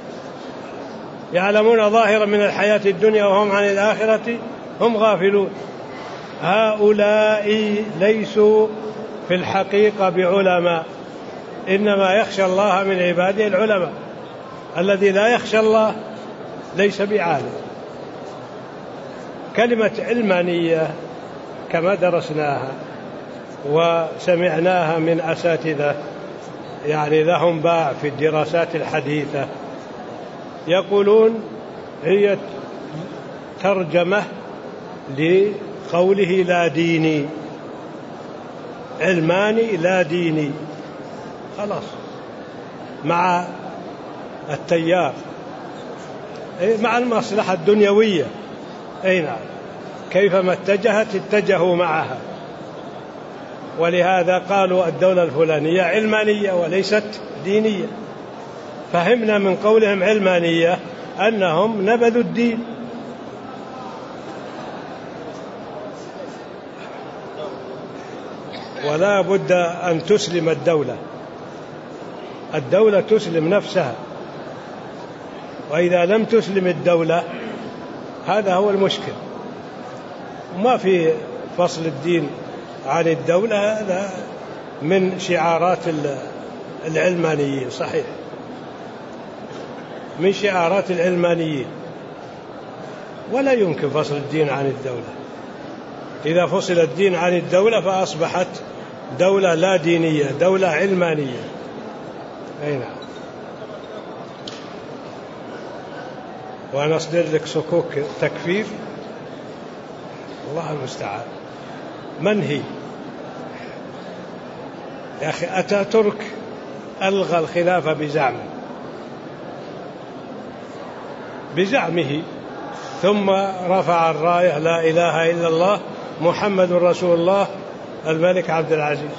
Speaker 1: يعلمون ظاهرا من الحياة الدنيا وهم عن الآخرة هم غافلون. هؤلاء ليسوا في الحقيقة بعلماء، إنما يخشى الله من عباده العلماء. الذي لا يخشى الله ليس بعالم. كلمة علمانية كما درسناها وسمعناها من أساتذة يعني لهم باع في الدراسات الحديثة، يقولون هي ترجمة لقوله لا ديني، علماني لا ديني، خلاص مع التيار، مع المصلحة الدنيوية. أي نعم، كيفما اتجهت اتجهوا معها. ولهذا قالوا الدولة الفلانية علمانية وليست دينية. فهمنا من قولهم علمانية أنهم نبذوا الدين. ولا بد أن تسلم الدولة، الدولة تسلم نفسها، وإذا لم تسلم الدولة هذا هو المشكل. وما في فصل الدين عن الدولة، هذا من شعارات العلمانيين، صحيح من شعارات العلمانيين، ولا يمكن فصل الدين عن الدولة. إذا فصل الدين عن الدولة فأصبحت دولة لا دينية، دولة علمانية. أي نعم. وأنا أصدر لك صكوك تكفير، الله المستعان. من هي يا أخي؟ أتاتورك ألغى الخلافة بزعمه بزعمه ثم رفع الراية لا إله إلا الله محمد رسول الله الملك عبد العزيز.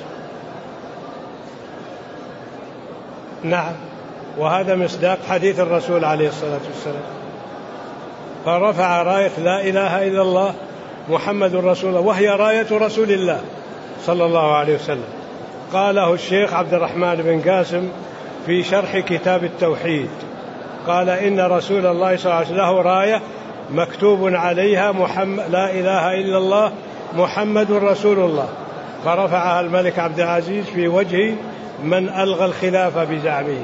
Speaker 1: نعم، وهذا مصداق حديث الرسول عليه الصلاة والسلام. فرفع راية لا إله إلا الله محمد رسول الله، وهي راية رسول الله صلى الله عليه وسلم. قاله الشيخ عبد الرحمن بن قاسم في شرح كتاب التوحيد، قال إن رسول الله صلى الله عليه وسلم له راية مكتوب عليها محمد لا إله إلا الله محمد رسول الله، فرفعها الملك عبد العزيز في وجه من ألغى الخلافة بزعمه.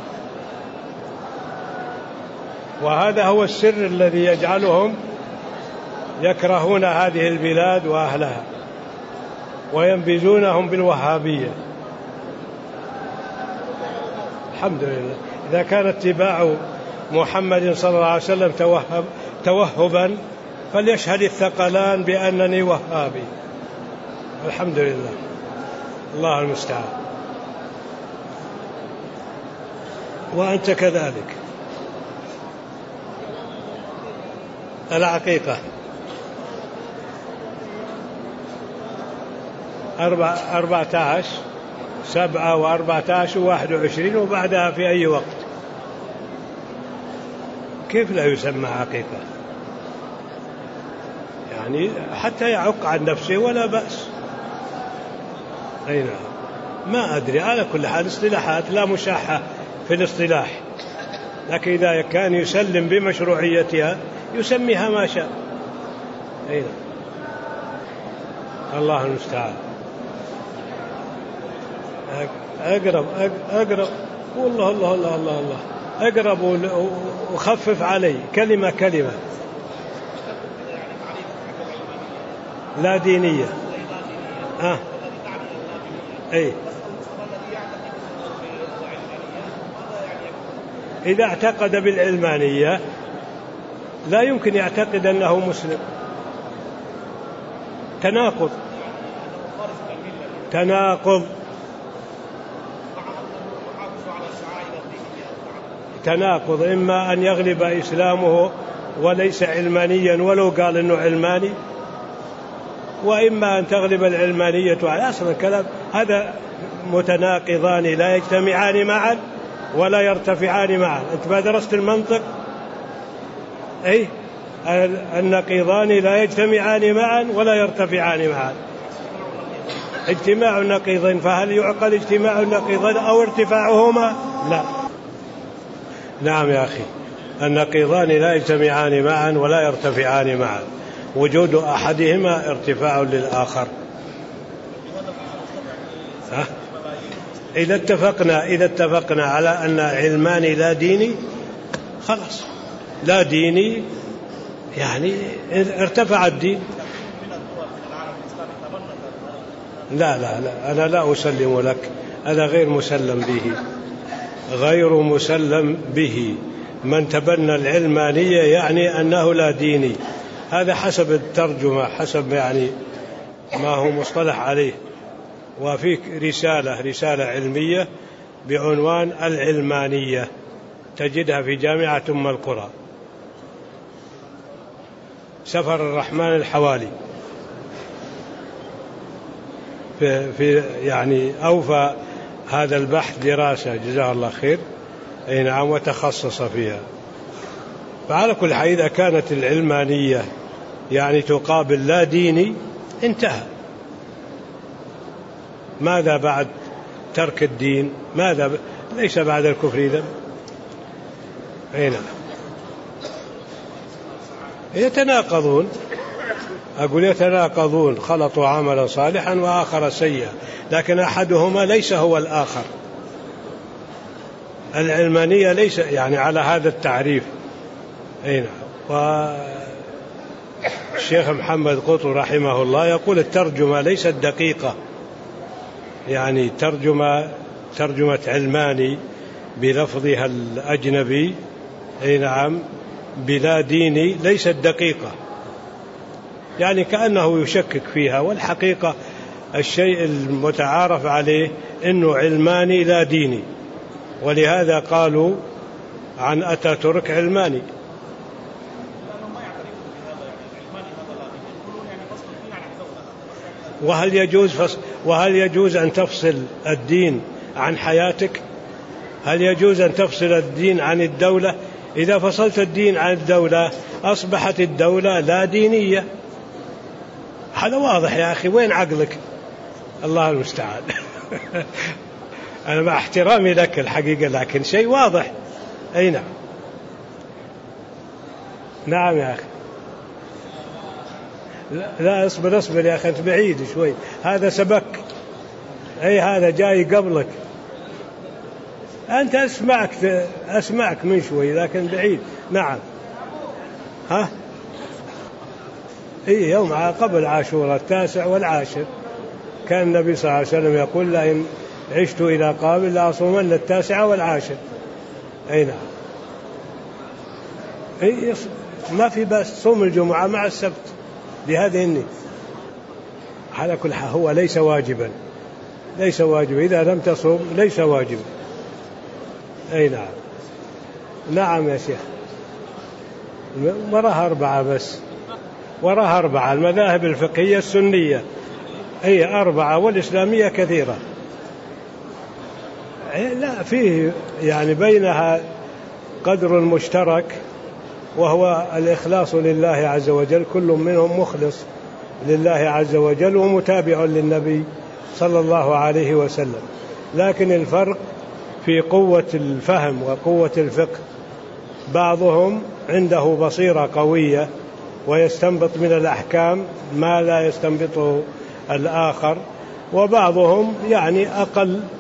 Speaker 1: وهذا هو السر الذي يجعلهم يكرهون هذه البلاد وأهلها وينبذونهم بالوهابية. الحمد لله، إذا كان اتباع محمد صلى الله عليه وسلم توهب توهبا فليشهد الثقلان بأنني وهابي. الحمد لله، الله المستعان. وأنت كذلك. العقيقة أربع أربعة عشر سبعة وأربعة عشر وواحد وعشرين، وبعدها في أي وقت. كيف لا يسمى عقيقة؟ يعني حتى يعق عن نفسه ولا بأس. أي نعم، ما أدري، على كل حال اصطلاحات لا مشاحة في الاصطلاح، لكن إذا كان يسلم بمشروعيتها يسميها ما شاء. أي نعم، الله المستعان. أقرب أقرب والله الله الله الله الله أقرب وخفف علي كلمة كلمة. لا دينية. آه. أي. إذا اعتقد بالعلمانية لا يمكن يعتقد أنه مسلم. تناقض تناقض تناقض إما أن يغلب إسلامه وليس علمانيا ولو قال إنه علماني، وإما أن تغلب العلمانية على أصل الكلام. هذا متناقضان لا يجتمعان معا ولا يرتفعان معا. أنت ما درست المنطق؟ أي النقيضان لا يجتمعان معا ولا يرتفعان معا. اجتماع النقيضين، فهل يعقل اجتماع النقيضين أو ارتفاعهما؟ لا. نعم يا أخي، النقيضان لا يجتمعان معا ولا يرتفعان معا، وجود أحدهما ارتفاع للآخر. ها؟ إذا اتفقنا إذا اتفقنا على أن علماني لا ديني خلاص، لا ديني يعني ارتفع الدين. لا لا لا أنا لا أسلم لك، أنا غير مسلم به، غير مسلم به. من تبنى العلمانية يعني أنه لا ديني، هذا حسب الترجمة، حسب يعني ما هو مصطلح عليه. وفيك رسالة رسالة علمية بعنوان العلمانية، تجدها في جامعة أم القرى، سفر الرحمن الحوالي، في, في يعني أوفى هذا البحث دراسة جزاه الله خير. أي نعم، وتخصص فيها. فعلى كل حال إذا كانت العلمانية يعني تقابل لا ديني انتهى. ماذا بعد ترك الدين؟ ماذا ب... ليس بعد الكفر إذن. أي نعم، يتناقضون. أقول يتناقضون، خلطوا عملا صالحا وآخر سيئا، لكن أحدهما ليس هو الآخر. العلمانية ليس يعني على هذا التعريف. أي نعم. والشيخ محمد قطب رحمه الله يقول الترجمة ليست دقيقة، يعني ترجمة ترجمة علماني بلفظها الأجنبي، أي نعم، بلا ديني، ليست دقيقة، يعني كأنه يشكك فيها. والحقيقة الشيء المتعارف عليه أنه علماني لا ديني، ولهذا قالوا عن أتاتورك علماني. وهل يجوز فصل وهل يجوز أن تفصل الدين عن حياتك؟ هل يجوز أن تفصل الدين عن الدولة؟ إذا فصلت الدين عن الدولة أصبحت الدولة لا دينية. هذا واضح يا أخي، وين عقلك؟ الله المستعان. أنا مع احترامي لك الحقيقة، لكن شيء واضح. أي نعم. نعم يا أخي. لا, لا اصبر اصبر يا أخي، أنت بعيد شوي، هذا سبك. أي هذا جاي قبلك، أنت أسمعك أسمعك من شوي لكن بعيد. نعم. ها؟ إيه، يوم قبل عاشوراء التاسع والعاشر كان النبي صلى الله عليه وسلم يقول لئن عشت إلى قابل لأصومن التاسع والعاشر. أي نعم. إيه، ما في بس صوم الجمعة مع السبت بهذه النية. على كل حال هو ليس واجبا، ليس واجبا، إذا لم تصوم ليس واجبا. أي نعم. نعم يا شيخ، وراها أربعة بس، وراها أربعة، المذاهب الفقهية السنية هي أربعة، والإسلامية كثيرة. لا، فيه يعني بينها قدر مشترك، وهو الإخلاص لله عز وجل، كل منهم مخلص لله عز وجل ومتابع للنبي صلى الله عليه وسلم. لكن الفرق في قوة الفهم وقوة الفقه. بعضهم عنده بصيرة قوية ويستنبط من الأحكام ما لا يستنبطه الآخر، وبعضهم يعني أقل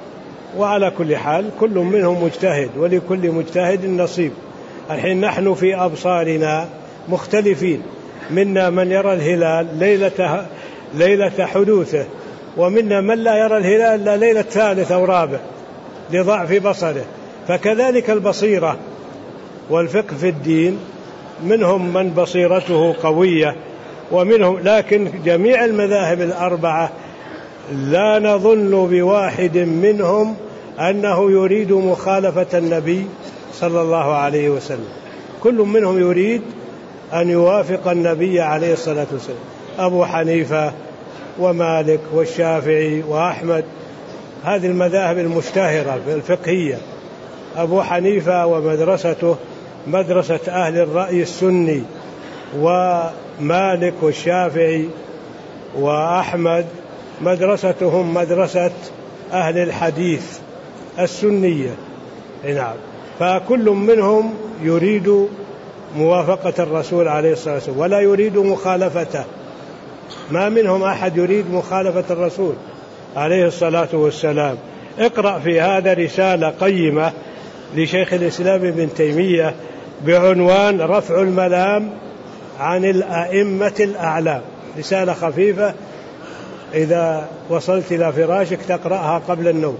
Speaker 1: وعلى كل حال كل منهم مجتهد، ولكل مجتهد نصيب. الحين نحن في أبصارنا مختلفين، منا من يرى الهلال ليلة, ليلة حدوثه، ومنا من لا يرى الهلال إلا ليلة ثالث أو رابع لضعف بصره. فكذلك البصيرة والفقه في الدين، منهم من بصيرته قوية ومنهم، لكن جميع المذاهب الأربعة لا نظن بواحد منهم أنه يريد مخالفة النبي صلى الله عليه وسلم. كل منهم يريد أن يوافق النبي عليه الصلاة والسلام. أبو حنيفة ومالك والشافعي وأحمد، هذه المذاهب المشتهرة الفقهية. أبو حنيفة ومدرسته مدرسة أهل الرأي السني، ومالك والشافعي وأحمد مدرستهم مدرسة أهل الحديث السنية. نعم. فكل منهم يريد موافقة الرسول عليه الصلاة والسلام ولا يريد مخالفته، ما منهم أحد يريد مخالفة الرسول عليه الصلاة والسلام. اقرأ في هذا رسالة قيمة لشيخ الإسلام ابن تيمية بعنوان رفع الملام عن الأئمة الأعلام، رسالة خفيفة إذا وصلت إلى فراشك تقرأها قبل النوم،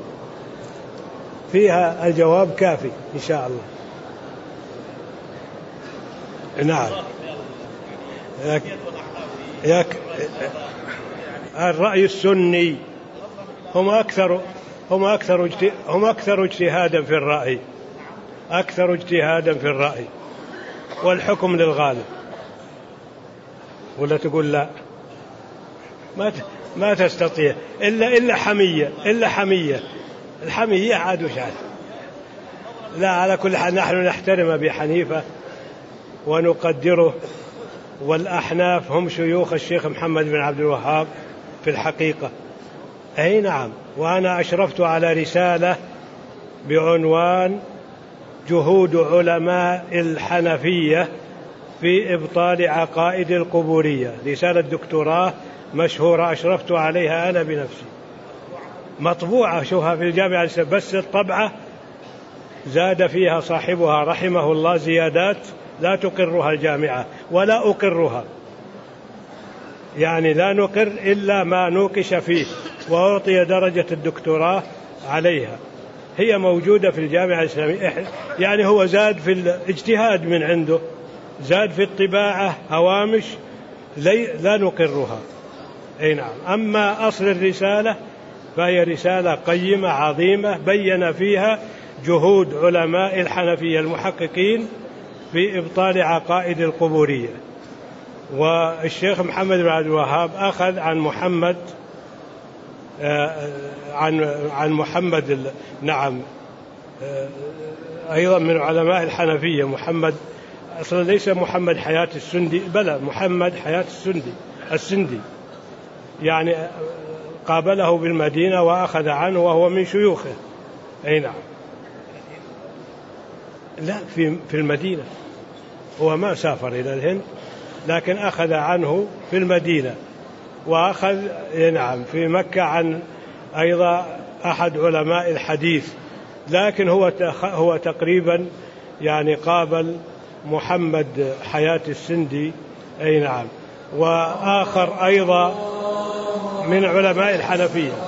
Speaker 1: فيها الجواب كافي إن شاء الله. نعم. يك يك الرأي السني هم أكثر هم أكثر هم أكثر اجتهادا في الرأي، أكثر اجتهادا في الرأي، والحكم للغالب. ولا تقول لا ما ما تستطيع إلا إلا حمية إلا حمية الحمية عاد وشعاد. لا، على كل حال نحن نحترم أبي حنيفة ونقدره، والأحناف هم شيوخ الشيخ محمد بن عبد الوهاب في الحقيقة. أي نعم. وأنا أشرفت على رسالة بعنوان جهود علماء الحنفية في إبطال عقائد القبورية، رسالة دكتوراه مشهورة أشرفت عليها أنا بنفسي، مطبوعة شوفها في الجامعة الإسلامية، بس الطبعة زاد فيها صاحبها رحمه الله زيادات لا تقرها الجامعة ولا أقرها، يعني لا نقر إلا ما نوقش فيه وأعطي درجة الدكتوراه عليها، هي موجودة في الجامعة الإسلامية. يعني هو زاد في الاجتهاد من عنده، زاد في الطباعة هوامش لا نقرها. أي نعم. أما أصل الرسالة فهي رسالة قيمة عظيمة بين فيها جهود علماء الحنفية المحققين في إبطال عقائد القبورية. والشيخ محمد بن عبد الوهاب أخذ عن محمد عن عن محمد نعم أيضا من علماء الحنفية، محمد أصلا ليس محمد حياة السندي، بل محمد حياة السندي السندي يعني قابله بالمدينة وأخذ عنه وهو من شيوخه. أي نعم. لا، في في المدينة، هو ما سافر إلى الهند لكن أخذ عنه في المدينة، وأخذ نعم في مكة عن أيضا أحد علماء الحديث، لكن هو هو تقريبا يعني قابل محمد حياة السندي. أي نعم. وآخر أيضا من علماء الحنفية.